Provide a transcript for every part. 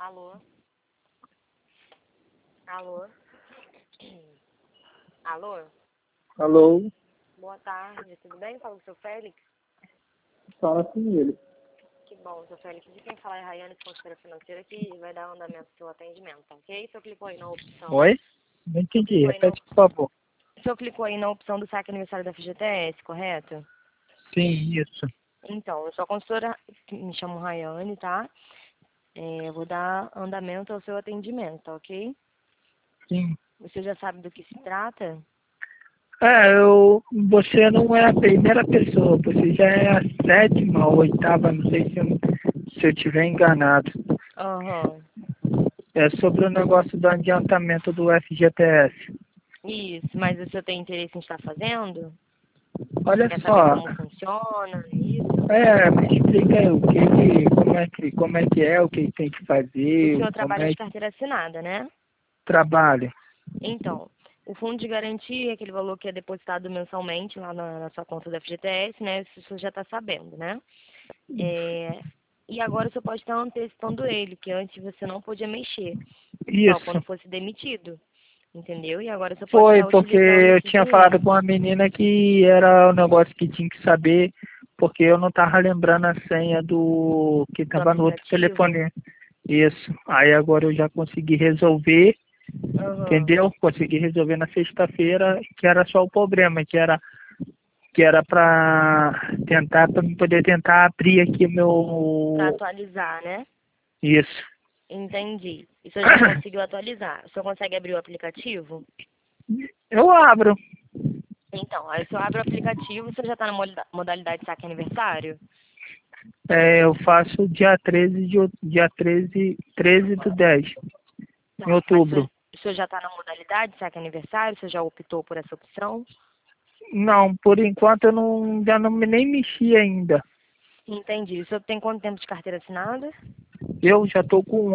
Alô? Alô? Alô? Alô, Boa tarde, tudo bem? Fala com o seu Félix? fala com ele. Que bom, seu Félix. De quem fala é Rayane, consultora financeira, que vai dar andamento ao seu atendimento, tá ok? O senhor clicou aí na opção. Oi? Não O senhor entendi, clicou aí na, repete por favor. o senhor clicou aí na opção do saque aniversário da FGTS, correto? Sim, isso. Então, eu sou a consultora, me chamo Rayane, tá? Eu vou dar andamento ao seu atendimento, tá ok? Sim. Você já sabe do que se trata? Você não é a primeira pessoa, você já é a sétima ou oitava, não sei se eu estiver enganado. Aham. É sobre o negócio do adiantamento do FGTS. Isso, mas o senhor tem interesse em estar fazendo? Olha Quer saber só, como funciona? Isso. me explica aí como é que é, o que tem que O fazer, senhor como trabalha é de que carteira assinada, né? trabalha. Então, o fundo de garantia é aquele valor que é depositado mensalmente lá na sua conta da FGTS, né? Isso o senhor já está sabendo, né? E agora o senhor pode estar antecipando ele, que antes você não podia mexer, só Isso. quando fosse demitido, entendeu? E agora o senhor pode Foi, estar porque utilizando eu esse tinha falado dinheiro. com a menina que era o negócio que tinha que saber, porque eu não tava lembrando a senha do que Do tava no outro aplicativo? telefone. Isso. Aí agora eu já consegui resolver, Aham. entendeu? Consegui resolver na sexta-feira, que era só o problema, que era para poder tentar abrir aqui Para meu. atualizar, né? Isso. Entendi. E o senhor já conseguiu atualizar? O senhor consegue abrir o aplicativo? Eu abro. Então, aí o senhor abre o aplicativo, o senhor já está na modalidade saque aniversário? Eu faço dia 13 do 10, em Tá. Mas outubro. o senhor já está na modalidade saque aniversário? O senhor já optou por essa opção? Não, por enquanto eu ainda não nem mexi ainda. Entendi. O senhor tem quanto tempo de carteira assinada? Eu já tô com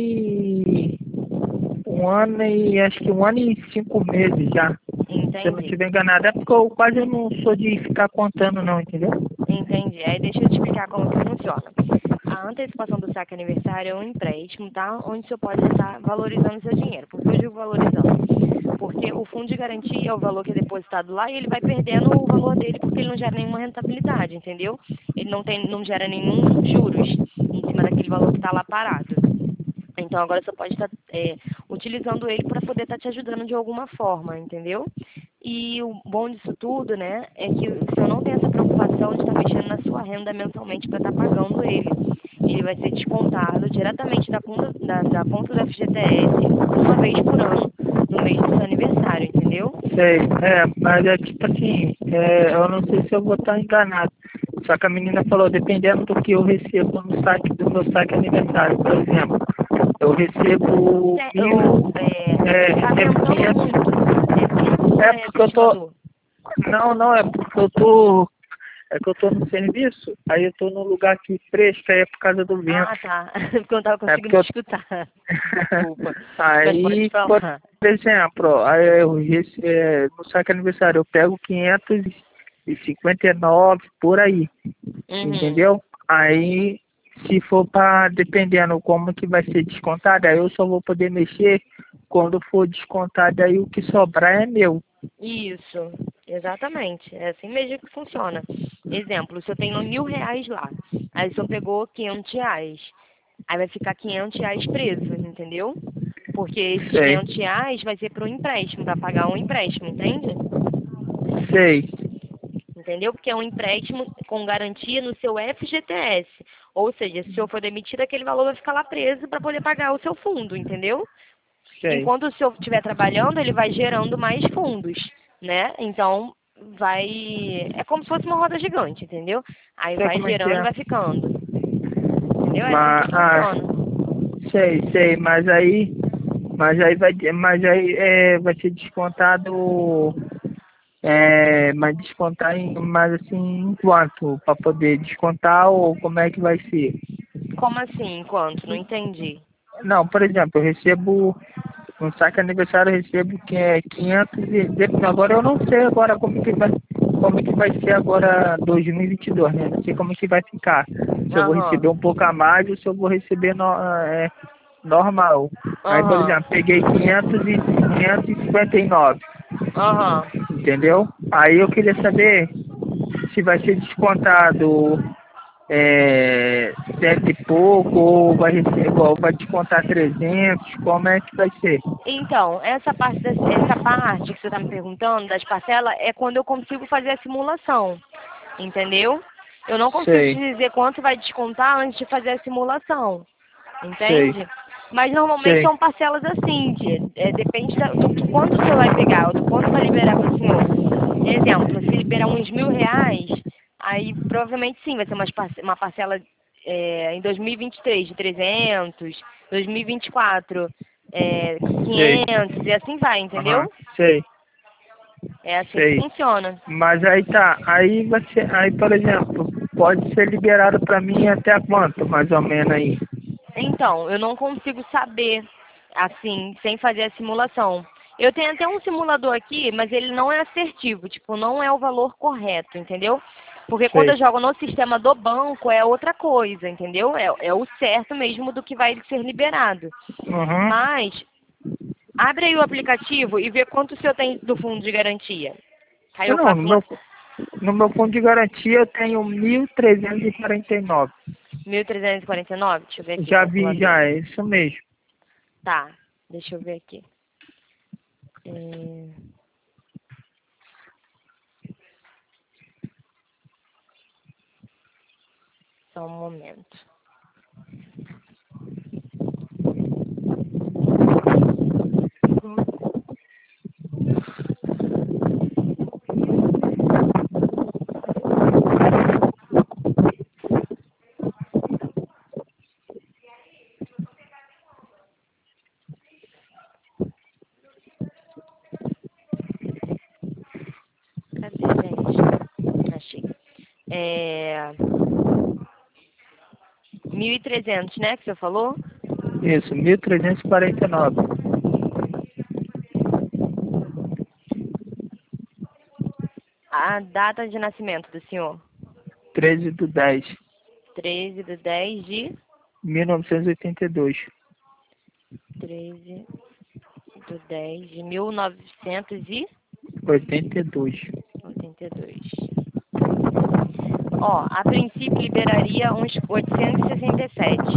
acho que 1 ano e 5 meses já. Se eu não Entendi. estiver enganado, é porque eu quase não sou de ficar contando não, entendeu? Entendi. Aí deixa eu te explicar como que funciona. A antecipação do saque aniversário é um empréstimo, tá? Onde o senhor pode estar valorizando o seu dinheiro. Por que eu digo valorizando? Porque o fundo de garantia é o valor que é depositado lá e ele vai perdendo o valor dele porque ele não gera nenhuma rentabilidade, entendeu? Ele não gera nenhum juros em cima daquele valor que está lá parado. Então agora você pode estar utilizando ele para poder estar te ajudando de alguma forma, entendeu? E o bom disso tudo, né, é que o senhor não tem essa preocupação de estar mexendo na sua renda mensalmente para estar pagando ele. Ele vai ser descontado diretamente da conta do FGTS uma vez por ano, no mês do seu aniversário, entendeu? Sei, mas é tipo assim, eu não sei se eu vou estar enganado. Só que a menina falou, dependendo do que eu recebo no saque do meu saque aniversário, por exemplo. Eu recebo Tá recebo aumentando 500. muito. Não É é porque eu tô. desestimador. Não, é porque eu tô. É que eu tô no serviço, aí eu tô num lugar aqui fresco, aí é por causa do vento. Ah, tá. Porque eu não estava É conseguindo porque te eu. escutar. Desculpa. Mas pode Aí, por falar. exemplo, aí no saque aniversário eu pego 559 por aí, Uhum. entendeu? Aí, se for para, dependendo como que vai ser descontado, aí eu só vou poder mexer quando for descontado, aí o que sobrar é meu. Isso, exatamente. É assim mesmo que funciona. Exemplo, o senhor tem R$ 1.000 lá. Aí o senhor pegou R$ 500. Aí vai ficar R$ 500 preso, entendeu? Porque esses Sei, R$ 500 vai ser para um empréstimo, para pagar um empréstimo, entende? sei, Entendeu? Porque é um empréstimo com garantia no seu FGTS. Ou seja, se o senhor for demitido, aquele valor vai ficar lá preso para poder pagar o seu fundo, entendeu? sei. Enquanto o senhor estiver trabalhando, ele vai gerando mais fundos, né? Então, vai. É como se fosse uma roda gigante, entendeu? Aí Sei vai como é que gerando e é. vai ficando. Entendeu? É assim que Mas, funciona. sei, mas aí vai ser descontado, mas descontar mas assim, em quanto? Para poder descontar ou como é que vai ser? Como assim, enquanto? Não entendi. Não, por exemplo, eu recebo, no saque aniversário eu recebo que é 500 agora eu não sei agora como que vai ser agora 2022, né? Não sei como que vai ficar. Se eu vou receber Aham. um pouco a mais ou se eu vou receber normal. Aí, por Aham. exemplo, peguei 559, Aham. entendeu? Aí eu queria saber se vai ser descontado cento e pouco, ou vai receber, igual, vai descontar 300, como é que vai ser? Então, essa parte que você está me perguntando, das parcelas, é quando eu consigo fazer a simulação, entendeu? Eu não consigo te Sei, dizer quanto vai descontar antes de fazer a simulação, sei, entende? Mas normalmente sei, são parcelas assim, depende do quanto você vai pegar, do quanto vai liberar para o senhor. Exemplo, se liberar uns R$ 1.000, aí provavelmente sim, vai ser uma parcela em 2023 de 300, 2024 sei, 500 e assim vai, aham, entendeu? sei, É assim que sei. funciona. Mas aí tá, aí você, aí por exemplo, pode ser liberado pra mim até quanto, mais ou menos aí? Então, eu não consigo saber, assim, sem fazer a simulação. Eu tenho até um simulador aqui, mas ele não é assertivo, tipo, não é o valor correto, entendeu? Porque quando eu Sei. jogo no sistema do banco é outra coisa, entendeu? É o certo mesmo do que vai ser liberado. Uhum. Mas, abre aí o aplicativo e vê quanto o senhor tem do fundo de garantia. Aí eu Não, faço uma no meu fundo de garantia eu tenho 1.349. 1.349, deixa eu ver aqui, Já vi, calculadora. já, é isso mesmo. Tá, deixa eu ver aqui. É, só um momento. Cadê, gente? Achei. 1.300, né, que você falou? Isso, 1.349. A data de nascimento do senhor. 13/10, 13/10 de... 1982. 13/10 de 82. 1982. Ó, a princípio liberaria uns 867,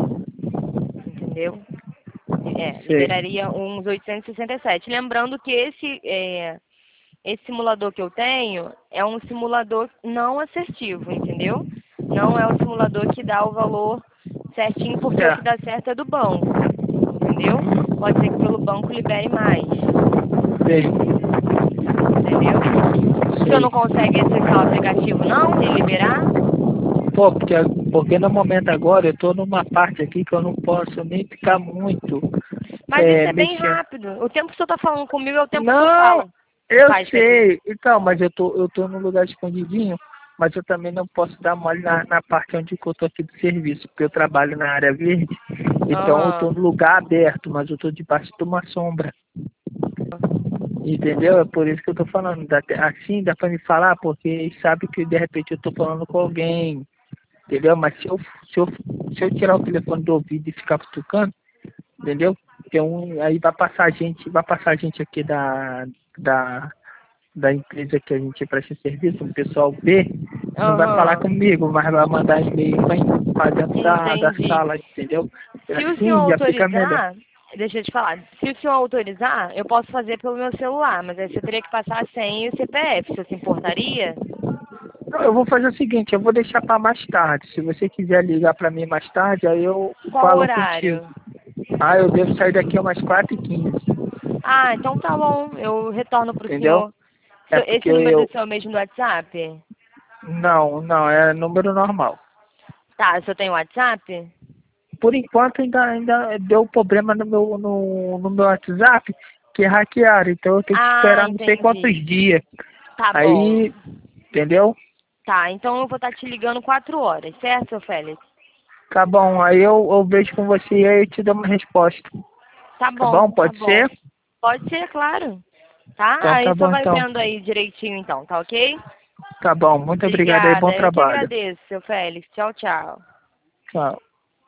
entendeu? Sei. Liberaria uns 867. Lembrando que esse simulador que eu tenho é um simulador não assertivo, entendeu? Não é o simulador que dá o valor certinho, porque o que Certo. dá certo é do banco, entendeu? Uhum. Pode ser que pelo banco libere mais, Sei, entendeu? O senhor não sei. consegue acessar o aplicativo não e liberar? Pô, porque no momento agora eu tô numa parte aqui que eu não posso nem ficar muito Mas isso é bem mexendo. rápido. O tempo que o senhor está falando comigo é o tempo que o senhor Não, fala. eu Faz, quer dizer. sei. Então, mas eu tô num lugar escondidinho, mas eu também não posso dar mole na parte onde que eu tô aqui do serviço, porque eu trabalho na área verde, então eu tô Aham. no lugar aberto, mas eu tô debaixo de uma sombra. Entendeu? É por isso que eu tô falando. Assim dá pra me falar, porque sabe que de repente eu tô falando com alguém, entendeu? Mas se eu, se eu tirar o telefone do ouvido e ficar tocando, entendeu? Aí vai passar gente aqui da, da empresa que a gente presta serviço, o pessoal vê, não vai falar Aham. comigo, mas vai mandar e-mail pra dentro da Entendi. sala, entendeu? Se o senhor Assim já fica melhor. autorizar, deixa eu te falar, se o senhor autorizar, eu posso fazer pelo meu celular, mas aí você teria que passar a senha e o CPF, você se importaria? Não, eu vou fazer o seguinte, eu vou deixar para mais tarde. Se você quiser ligar para mim mais tarde, aí eu Qual falo contigo. horário? Ah, eu devo sair daqui umas 4h15, Ah, então tá bom, eu retorno pro entendeu? senhor. É porque Esse número do senhor mesmo do WhatsApp? não, é número normal. Tá, o senhor tem WhatsApp? Por enquanto ainda deu problema no meu WhatsApp, que hackearam, então eu tenho que Ah, esperar não sei quantos entendi. dias. Tá bom. Aí, entendeu? Tá, então eu vou estar te ligando 4 horas, certo, seu Félix? Tá bom, aí eu vejo com você e aí eu te dou uma resposta. Tá Tá bom, bom? tá Pode bom. ser? Pode ser, claro. Tá? Então tá Aí só bom vai então. vendo aí direitinho então, tá ok? Tá bom, muito obrigado aí, bom Obrigada. Eu que trabalho. agradeço, seu Félix. Tchau, tchau. Tchau.